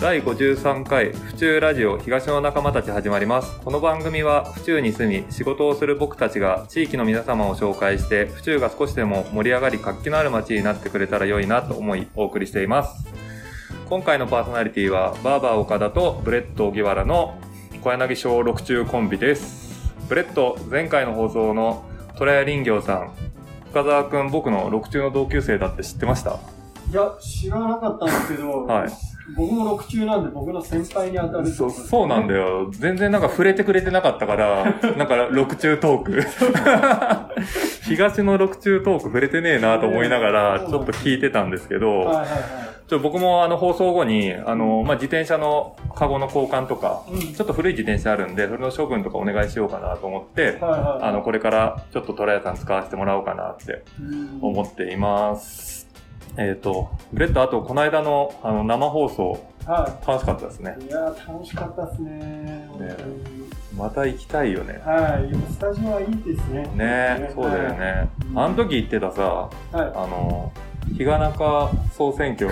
第53回府中ラジオ東の仲間たち始まります。この番組は府中に住み仕事をする僕たちが地域の皆様を紹介して府中が少しでも盛り上がり活気のある街になってくれたら良いなと思いお送りしています。今回のパーソナリティはバーバー岡田とブレッド荻原の小柳小六中コンビです。ブレッド、前回の放送の虎屋林業さん、深澤くん僕の六中の同級生だって知ってました？ いや、知らなかったんですけど、はい、僕も六中なんで僕の先輩に当たる。 そうなんだよ。全然なんか触れてくれてなかったから、なんか六中トーク。東の六中トーク触れてねえなと思いながら、ちょっと聞いてたんですけど、僕も僕も放送後に、自転車のカゴの交換とか、ちょっと古い自転車あるんで、それの処分とかお願いしようかなと思って、これからちょっとトラヤさん使わせてもらおうかなって思っています。ブレッド、あと、この間の、生放送、楽しかったですね。 いやー、楽しかったですね。 また行きたいよね。 はい。スタジオはいいですね。 ね、そうだよね。あの時言ってたさ、比嘉中総選挙、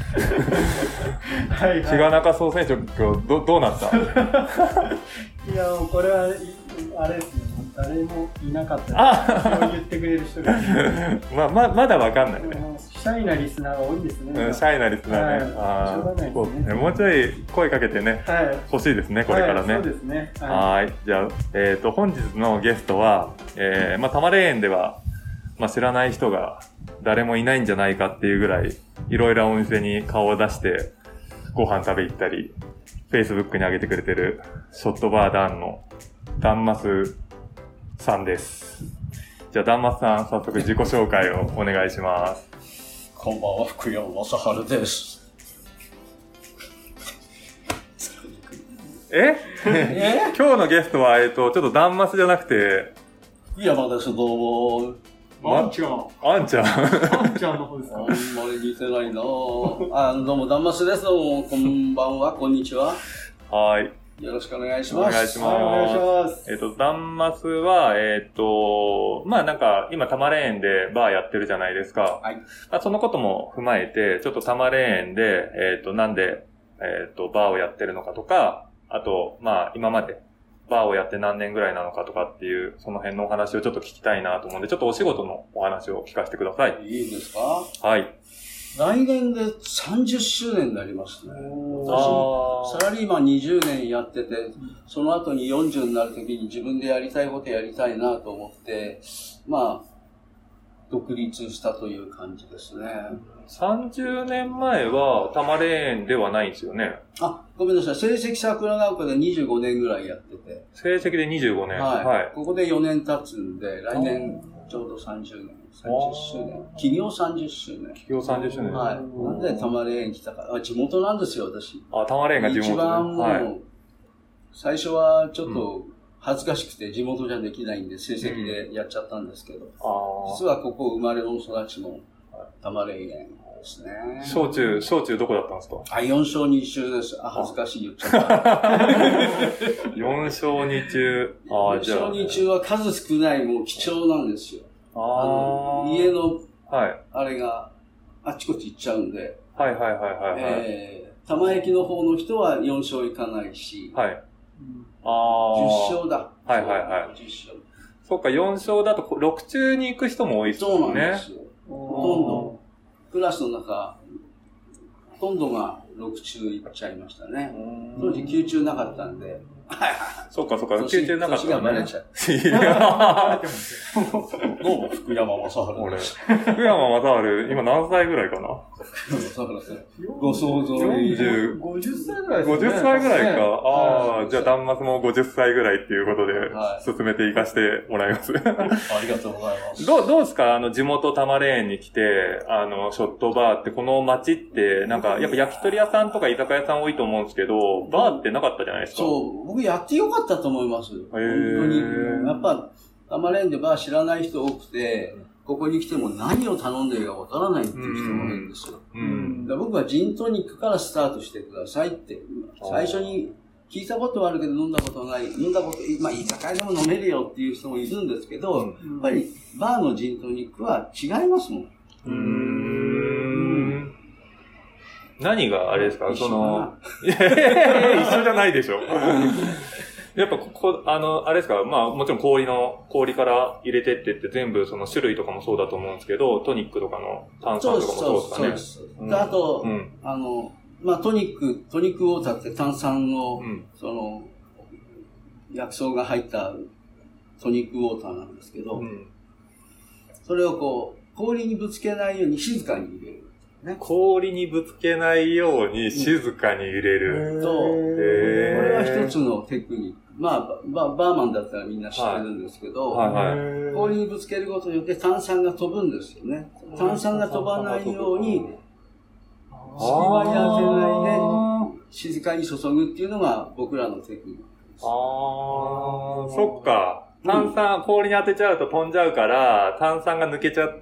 比嘉中総選挙、どうなった？ いや、これは、あれですね。誰もいなかったそう言ってくれる人がまだわかんないね。 シャイなリスナーが多いですね。 シャイなリスナーね。しょうがないですね。もうちょい声かけてね、欲しいですね、これからね。 そうですね。 はい。じゃあ、本日のゲストは、多摩霊園では、知らない人が誰もいないんじゃないかっていうぐらい、いろいろお店に顔を出して、ご飯食べ行ったり、Facebook に上げてくれてる、ショットバーダンの、ダンマスさんです。じゃあ、ダンマスさん、早速自己紹介をお願いします。 こんばんは、福山雅治です。 今日のゲストは、ちょっとダンマスじゃなくて、 山です、どうも。 あんちゃん。 あんちゃん。 あんちゃんの方ですか？ あんまり似てないなぁ。どうも、ダンマスです。どうも、こんばんは、こんにちは。 はい。 よろしくお願いします。 お願いします。 お願いします。 ダンマスは、なんか、今、多摩霊園でバーやってるじゃないですか。 はい。 そのことも踏まえて、ちょっと多摩霊園で、なんで、バーをやってるのかとか、あと、今まで、バーをやって何年ぐらいなのかとかっていう、その辺のお話をちょっと聞きたいなと思うんで、ちょっとお仕事のお話を聞かせてください。 いいですか？ はい。 来年で30周年になりますね。私、サラリーマン20年やってて、その後に40になるときに自分でやりたいことやりたいなと思って、独立したという感じですね。 30年前は多摩霊園ではないんですよね。 ごめんなさい。成績桜ヶ丘で25年ぐらいやってて。 成績で25年。 はい。ここで4年経つんで、来年ちょうど30年。30周年。起業30周年。 起業30周年。 はい。なんで多摩霊園来たか。地元なんですよ、私。 多摩霊園が地元、ね。 一番もう、最初はちょっと恥ずかしくて地元じゃできないんで成績でやっちゃったんですけど、実はここ生まれも育ちも多摩霊園ですね。 小中どこだったんですか ？4勝2中です。恥ずかしい言っちゃった。 4勝2中。 4勝2中は数少ない、もう貴重なんですよ。家の、あれがあっちこっち行っちゃうんで。多摩駅の方の人は4勝いかないし。10勝だ。10勝。 そっか、4勝だと6中に行く人も多いですよね。 そうなんですよ。ほとんど、クラスの中、ほとんどが6中行っちゃいましたね。当時9中なかったんで。 そうか、9中なかったね。年がバレちゃう。どうも、福山雅治。 俺。福山雅治、今何歳ぐらいかな？ ご想像 50歳ぐらいですね。 50歳ぐらいか。じゃあ、ダンマスも50歳ぐらいっていうことで、進めていかしてもらいます。 ありがとうございます。 どうですか？地元多摩霊園に来て、ショットバーって、この街って、なんか、やっぱ焼き鳥屋さんとか居酒屋さん多いと思うんですけど、バーってなかったじゃないですか。 そう、僕やってよかったと思います。本当に。やっぱ、多摩霊園でバー知らない人多くて、ここに来ても何を頼んでいいかわからないっていう人もいるんですよ。僕はジントニックからスタートしてくださいって、最初に聞いたことはあるけど飲んだことない、居酒屋でも飲めるよっていう人もいるんですけど、やっぱりバーのジントニックは違いますもん。 何があれですか一緒じゃないでしょ。やっぱあれですかまあもちろん氷から入れてって全部その種類とかもそうだと思うんですけど、トニックとかの炭酸とかもそうですかね。 あと、まあトニックウォーターって炭酸の、その、薬草が入ったトニックウォーターなんですけど、それをこう、氷にぶつけないように静かに入れる。ね、 氷にぶつけないように静かに入れる。 これは一つのテクニック。まあ、バーマンだったらみんな知ってるんですけど、氷にぶつけることによって炭酸が飛ぶんですよね。炭酸が飛ばないように、隙間に当てないで、静かに注ぐっていうのが僕らのテクニックです。 そっか。氷に当てちゃうと飛んじゃうから、炭酸が抜けちゃって、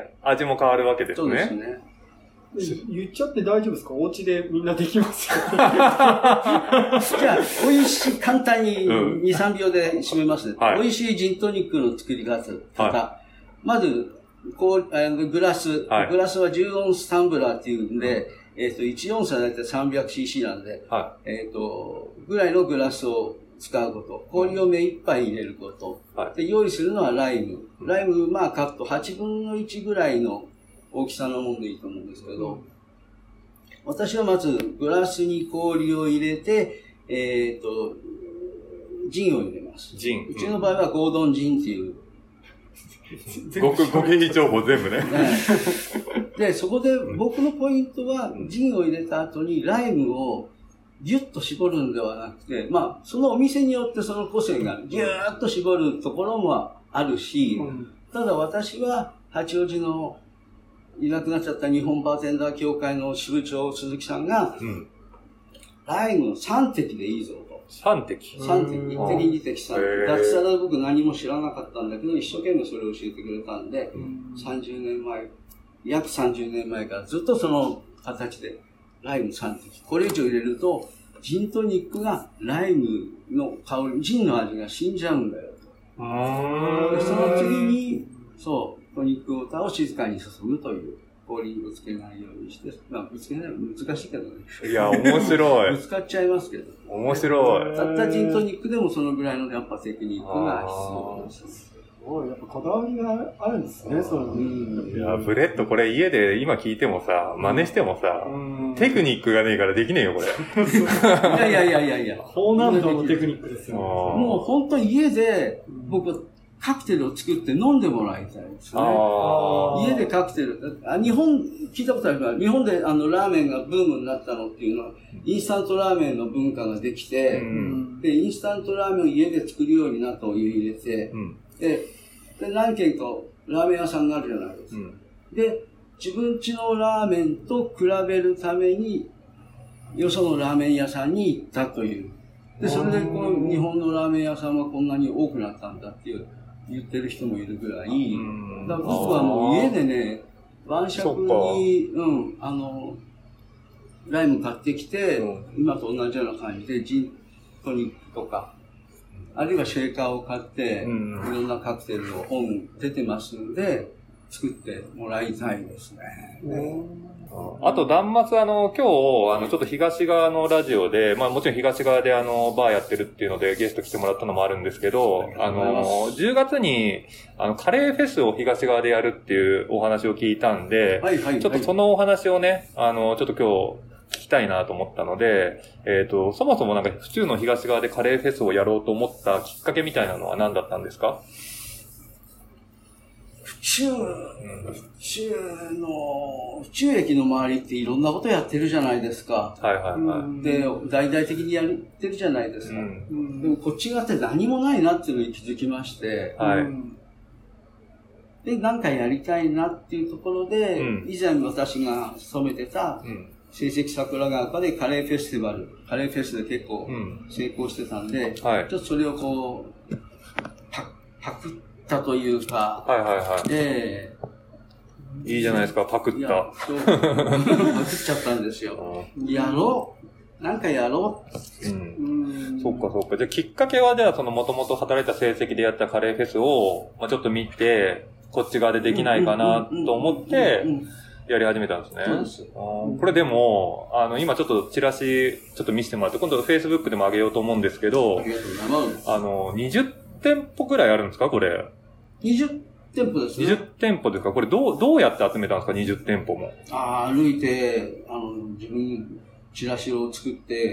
味も変わるわけですね。 そうですね。 言っちゃって大丈夫ですか？お家でみんなできますよ。じゃあ、美味しい、簡単に2、3秒で締めますね。美味しいジントニックの作り方。まず、グラスは10オンスタンブラーっていうんで、1オンスはだいたい 300cc なんで、ぐらいのグラスを使うこと。氷を目いっぱい入れること。で、用意するのはライム。まあカット8分の1ぐらいの大きさのものでいいと思うんですけど、私はまずグラスに氷を入れて、ジンを入れます。うちの場合はゴードンジンっていう。 極秘情報全部ね。 で、そこで僕のポイントは、ジンを入れた後にライムをギュッと絞るんではなくて、まあ、そのお店によってその個性がギューッと絞るところもあるし、ただ私は八王子のいなくなっちゃった日本バーテンダー協会の支部長鈴木さんが、ライムの3滴でいいぞと。 3滴 ?3 滴。1滴、2滴、3滴。脱サラ僕何も知らなかったんだけど、一生懸命それを教えてくれたんで、約30年前からずっとその形で、ライム3滴。これ以上入れると、ジントニックがライムの香り、ジンの味が死んじゃうんだよと。でその次に、トニックウォーターを静かに注ぐという、氷にぶつけないようにして、まあ、ぶつけないの難しいけどね。 いや、面白い。 ぶつかっちゃいますけど。 面白い。 たったジントニックでもそのぐらいのやっぱテクニックが必要です。 すごい、やっぱこだわりがあるんですね、その。 いや、ブレッドこれ家で今聞いてもさ、真似してもさ、テクニックがねえからできねえよ、これ。 いや。 高難度のテクニックですよね。 もう本当家で、僕、カクテルを作って飲んでもらいたいですね。家でカクテル。日本、聞いたことあるから、日本でラーメンがブームになったのっていうのは、インスタントラーメンの文化ができて、で、インスタントラーメンを家で作るようになったお湯入れて、で、何軒かラーメン屋さんがあるじゃないですか。で、自分家のラーメンと比べるために、よそのラーメン屋さんに行ったという。で、それでこの日本のラーメン屋さんはこんなに多くなったんだっていう。言ってる人もいるぐらい、だから僕はもう家でね、晩酌に、ライム買ってきて、今と同じような感じで、ジントニックとか、あるいはシェーカーを買って、いろんなカクテルを本出てますので、作ってもらいたいですね。 あと、断末、今日、ちょっと東側のラジオで、まあもちろん東側でバーやってるっていうのでゲスト来てもらったのもあるんですけど、10月に、カレーフェスを東側でやるっていうお話を聞いたんで、ちょっとそのお話をね、ちょっと今日聞きたいなと思ったので、そもそもなんか府中の東側でカレーフェスをやろうと思ったきっかけみたいなのは何だったんですか？ 府中駅の周りっていろんなことやってるじゃないですか。で、大々的にやってるじゃないですか。でもこっち側って何もないなっていうのに気づきまして、で、なんかやりたいなっていうところで、以前私が勤めてた、成績桜ヶ丘でカレーフェスティバル、カレーフェスで結構成功してたんで、ちょっとそれをこう、パクったというか、 いいじゃないですか、パクった。 パクっちゃったんですよ。なんかやろう。 そっか。じゃあきっかけは、じゃあもともと働いた成績でやったカレーフェスを、まあちょっと見て、こっち側でできないかなと思って、 やり始めたんですね。 そうです。 これでも、今ちょっとチラシ、ちょっと見せてもらって、今度 Facebook でも上げようと思うんですけど、 ありがとうございます。 20店舗くらいあるんですかこれ。 20店舗ですね。 20店舗ですかこれどうやって集めたんですか ?20 店舗も。 歩いて、自分、チラシを作って、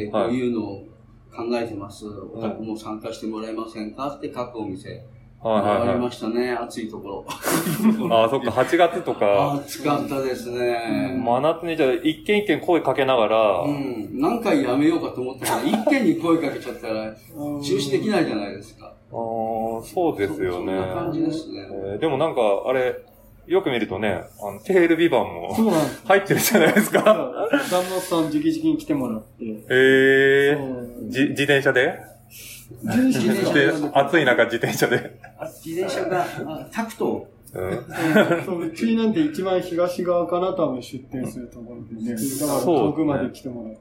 こういうのを考えてます。お宅も参加してもらえませんかって各お店。ありましたね、暑いところ。 ああ、そっか、8月とか。 暑かったですね。 真夏にじゃあ、一軒一軒声かけながら。 何回やめようかと思ったら、一軒に声かけちゃったら、中止できないじゃないですか。 そうですよね。 そんな感じですね。 でもなんか、あれ、よく見るとね、テールビバンも入ってるじゃないですか。 旦那さん直々に来てもらって。 自転車で暑い中自転車で。 自転車が、タクト。 うちなんて一番東側かな、多分出店するところでね。だから遠くまで来てもらって。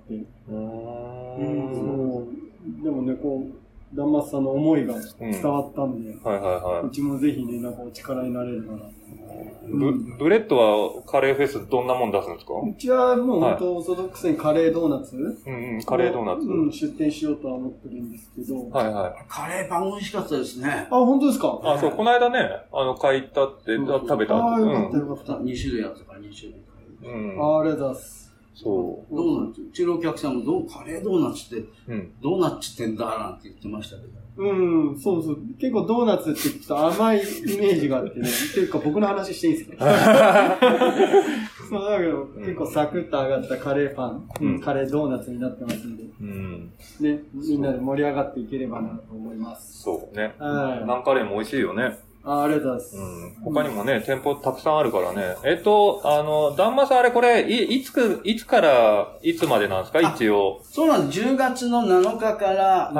でもね、こう、ダンマスさんの思いが伝わったんで、うちもぜひね、なんかお力になれるから。 ブレッドはカレーフェスどんなもん出すんですか？ うちはもう本当オーソドックスにカレードーナツカレードーナツ出店しようとは思ってるんですけど。 カレーパン美味しかったですね。 本当ですか？ そう、この間ね、買いたって食べた。 よかったよかった。 2種類あったから2種類。 ありがとうございます。 そう。 ドーナツ、うちのお客さんもカレードーナツって、どうなっちってんだなんて言ってましたけど。 そうそう。結構ドーナツって聞くと甘いイメージがあってね。っていうか僕の話していいですか？そうだけど、結構サクッと揚がったカレーパン、カレードーナツになってますんで。ね、みんなで盛り上がっていければなと思います。 そうね。ナンカレーも美味しいよね。 ありがとうございます。 他にもね、店舗たくさんあるからね。ダンマさんあれこれ、いつからいつまでなんですか一応。 そうなんです。10月の7日から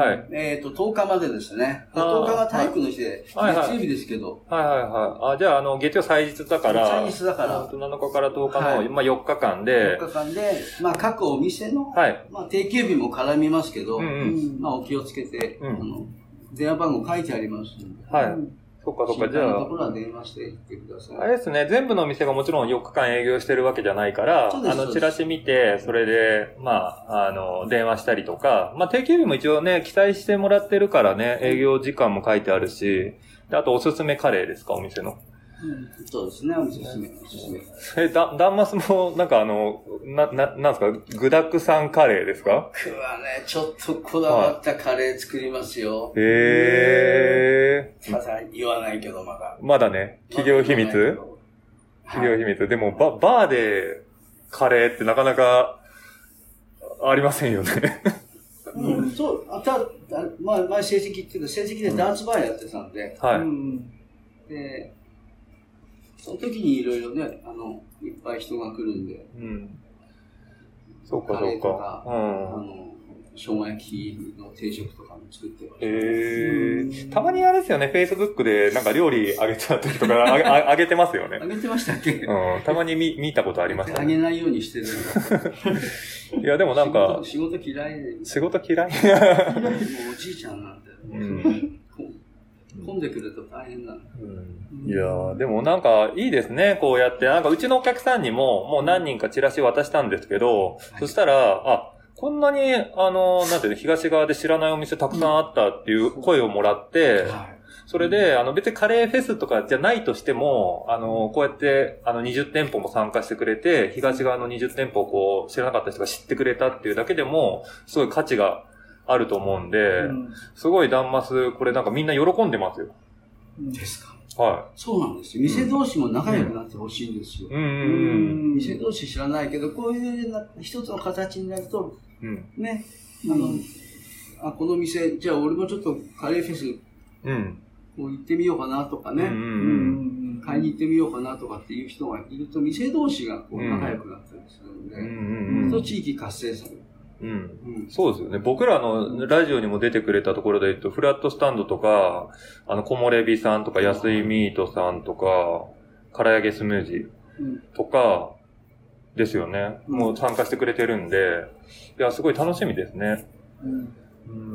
、10日までですね。10日が体育の日で、月曜日ですけど。 じゃあ、月曜祭日だから、 祭日だから。 7日から10日の、4日間で。 4日間で、各お店の、定休日も絡みますけど、お気をつけて、電話番号書いてありますんで。 そっかそっか、じゃあ。 ところは電話していってください。 あれですね、全部のお店がもちろん4日間営業してるわけじゃないから、チラシ見て、それで、電話したりとか、定休日も一応ね、記載してもらってるからね、営業時間も書いてあるし、であとおすすめカレーですか、お店の。 そうですね、おすすめ。 ダンマスも、なんかなんですか、具沢山カレーですか？ 僕はね、ちょっとこだわったカレー作りますよ。ただ言わないけどまだ。 まだね、企業秘密？企業秘密。でも、バーでカレーってなかなかありませんよね。 そう、前成績っていうか、成績でダーツバーやってたんで。で、その時にいろいろね、いっぱい人が来るんで。 そうか、そうか。 生姜焼きの定食とかも作ってます。 たまにあれですよね、Facebook でなんか料理あげちゃったりとか、あげてますよね。 あげてましたっけ？ たまに見たことありましたね。 あげないようにしてる。 いや、でもなんか。 仕事嫌いで。 仕事嫌い？もうおじいちゃんなんて。混んでくると大変なの。 いやでもなんかいいですね、こうやって。なんかうちのお客さんにももう何人かチラシ渡したんですけど、そしたら、こんなに、なんていうの、東側で知らないお店たくさんあったっていう声をもらって、それで、別にカレーフェスとかじゃないとしても、こうやって、20店舗も参加してくれて、東側の20店舗をこう、知らなかった人が知ってくれたっていうだけでも、すごい価値があると思うんで、すごいダンマス、これなんかみんな喜んでますよ。 ですか。そうなんですよ。店同士も仲良くなってほしいんですよ。店同士知らないけど、こういう一つの形になると、ね、この店、じゃあ俺もちょっとカレーフェス、こう行ってみようかなとかね、買いに行ってみようかなとかっていう人がいると、店同士がこう仲良くなったりするんで、地域活性される。 そうですよね。僕らのラジオにも出てくれたところで言うと、フラットスタンドとか、木漏れ日さんとか、安いミートさんとか、唐揚げスムージーとか、ですよね。もう参加してくれてるんで、いや、すごい楽しみですね。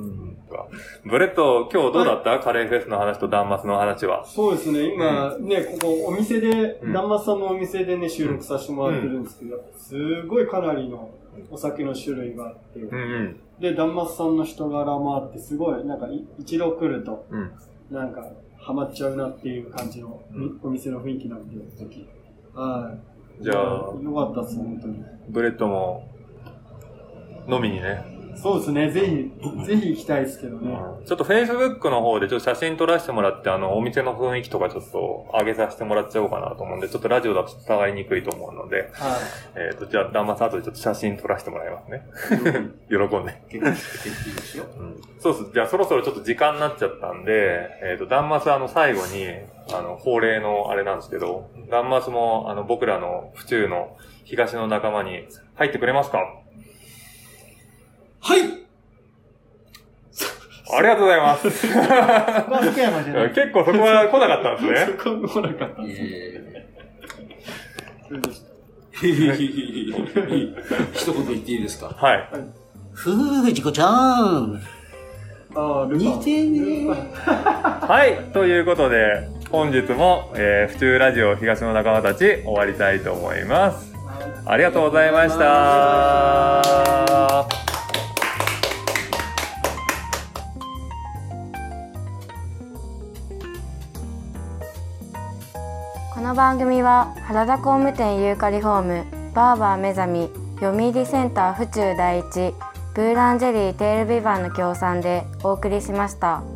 ブレット、今日どうだった、はい、カレーフェスの話とダンマスの話は。 そうですね、今ね、ここお店で、ダンマスさんのお店でね、収録させてもらってるんですけど、すごいかなりのお酒の種類があって、で、ダンマスさんの人柄もあって、すごい、なんか一度来ると、なんか、ハマっちゃうなっていう感じの、お店の雰囲気なんで、はい。じゃあ、よかったっす、本当に。 ブレットも、飲みにね。 そうですね、ぜひ行きたいですけどね。 ちょっと Facebook の方でちょっと写真撮らせてもらって、お店の雰囲気とかちょっと上げさせてもらっちゃおうかなと思うんで、ちょっとラジオだと伝わりにくいと思うので、はい。じゃあ、ダンマス後でちょっと写真撮らせてもらいますね。喜んで。 結構いいですよ。 そうです。じゃあ、そろそろちょっと時間になっちゃったんで、ダンマス最後に、恒例のあれなんですけど、ダンマスも、僕らの府中の東の仲間に入ってくれますか？ はい。 ありがとうございます。 そこは福山じゃない。 結構そこは来なかったんですね。 そこは来なかったんですね。そうでした。 一言言っていいですか？ はい。 ふじこちゃん。似てね。 はい。ということで、本日も、府中ラジオ東の仲間たち終わりたいと思います。ありがとうございました。 この番組は原田工務店ユーカリホーム、バーバー目覚み、読売センター府中第一、ブーランジェリーテールビバンの協賛でお送りしました。